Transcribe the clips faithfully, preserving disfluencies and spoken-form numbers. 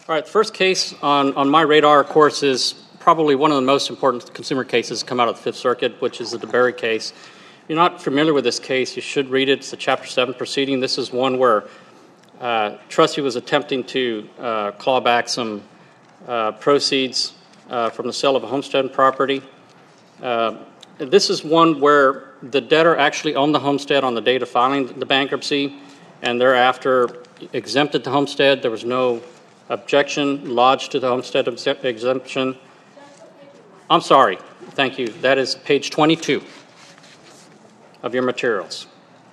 All right, the first case on, on my radar, of course, is probably one of the most important consumer cases to come out of the Fifth Circuit, which is the DeBerry case. If you're not familiar with this case, you should read it. It's a Chapter seven proceeding. This is one where uh, trustee was attempting to uh, claw back some uh, proceeds uh, from the sale of a homestead property. Uh, this is one where the debtor actually owned the homestead on the date of filing the bankruptcy, and thereafter exempted the homestead. There was no objection lodged to the homestead exemption. I'm sorry. Thank you. That is page twenty-two of your materials.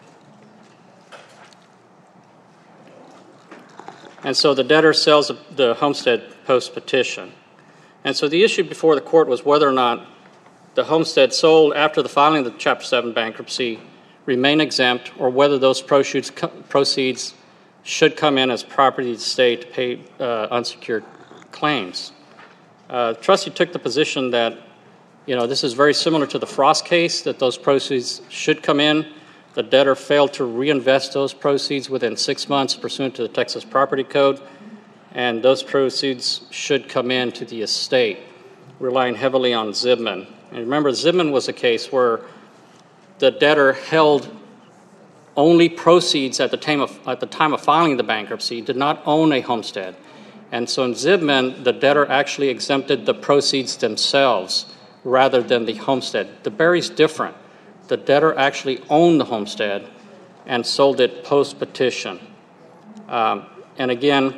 And so the debtor sells the homestead post-petition. And so the issue before the court was whether or not the homestead sold after the filing of the Chapter seven bankruptcy remain exempt, or whether those proceeds, proceeds should come in as property of the state to pay uh, unsecured claims. Uh, the trustee took the position that, you know, this is very similar to the Frost case, that those proceeds should come in. The debtor failed to reinvest those proceeds within six months pursuant to the Texas Property Code, and those proceeds should come in to the estate, relying heavily on Zibman. And remember, Zibman was a case where the debtor held only proceeds at the time of at the time of filing the bankruptcy, did not own a homestead. And so in Zibman, the debtor actually exempted the proceeds themselves rather than the homestead. DeBerry's different. The debtor actually owned the homestead and sold it post-petition. Um, and again,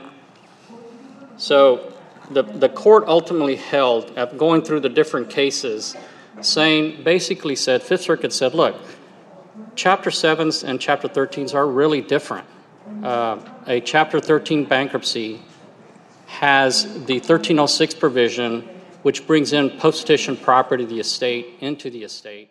so the, the court ultimately held, at going through the different cases, saying, basically said, Fifth Circuit said, look, Chapter sevens and Chapter thirteens are really different. Uh, a Chapter thirteen bankruptcy has the thirteen oh six provision, which brings in post-petition property of the estate into the estate.